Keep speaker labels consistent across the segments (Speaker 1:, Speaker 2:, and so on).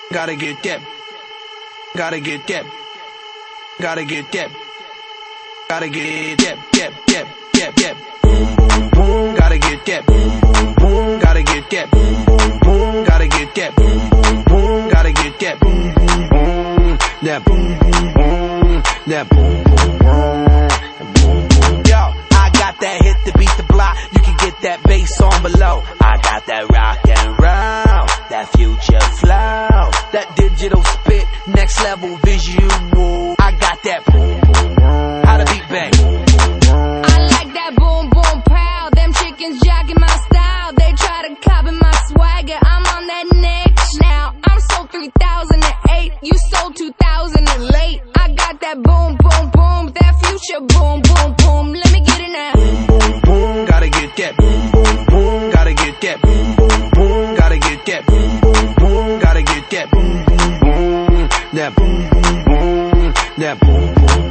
Speaker 1: Gotta get that. Gotta get that. Gotta get that. Gotta get that. Gotta get that. Gotta get that. Gotta get that. Gotta get that. That boom boom boom. That boom boom boom. Yo, I got that hit to beat the block. You can get that bass on below. I got that rock and roll, that future flow, that digital spit, next level visual. I got that boom boom boom. How the beat bang?
Speaker 2: I like that boom boom pow. Them chickens jacking my style. They try to copy my swagger. I'm on that next now. I'm sold 3008. You sold 2000 and late. I got that boom boom boom. That future boom boom boom. Let me get it now.
Speaker 1: Boom boom boom. Gotta get that. Boom boom boom. Gotta get that. Boom boom boom. Gotta get that. Boom boom boom. Gotta get that. Boom boom boom. That boom boom boom. That boom boom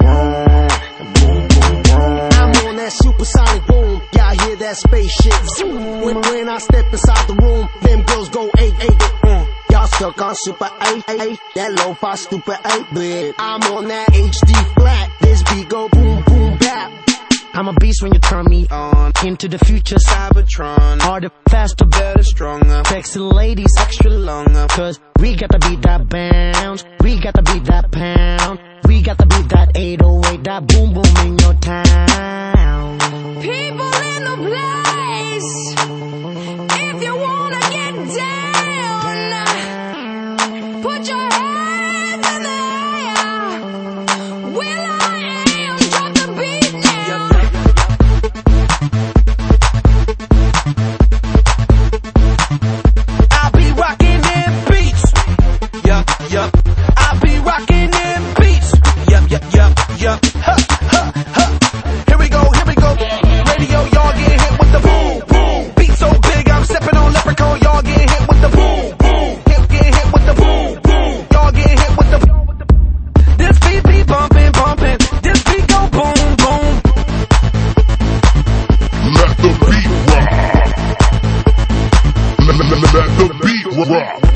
Speaker 1: boom.
Speaker 3: I'm on that supersonic boom. Y'all hear that spaceship zoom. When I step inside the room, them girls go 8-8. Y'all stuck on super 8-8. That lo-fi stupid 8-bit. I'm on that HD flat. This beat go boom boom bap. I'm a beast when you turn me on. Into the future, Cybertron. Harder, faster, better, stronger. Sexy ladies, extra longer. Cause we got to beat that bounce. We got to beat that pound. We got to beat that 808. That boom boom in your town.
Speaker 2: People in the place. If you wanna get down, put your hands in the air. Will I am, drop the beat now.
Speaker 1: I'll be rocking them beats. Yup, yup. I'll be rocking them beats. Yup, yup, yup, yup. Ha, ha, ha. Here we go, here we go. Radio, y'all get hit with the boom, boom. Beat so big, I'm stepping on leprechaun. Y'all get hit with the boom, boom. Get hit with the boom, boom. Y'all get hit with the. This beat be bumping, bumping. This beat go boom, boom.
Speaker 4: Let the beat rock. Let the beat rock.